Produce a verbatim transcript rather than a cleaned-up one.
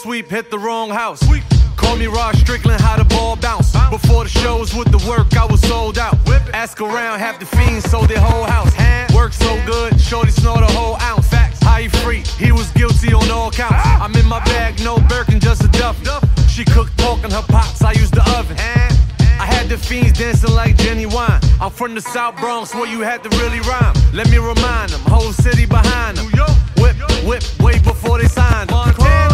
sweep, hit the wrong house. Call me Rod Strickland, how the ball bounce. Before the shows with the work, I was sold out. Ask around, half the fiends sold their whole house. Work so good, shorty snort a whole ounce. High free, he was guilty on all counts. I'm in my bag, no Birkin, just a Duffy. She cooked pork in her pots, I used the oven. I had the fiends dancing like Jenny Wine. I'm from the South Bronx where you had to really rhyme. Let me remind them, whole city behind them. Whip, whip, way before they signed them.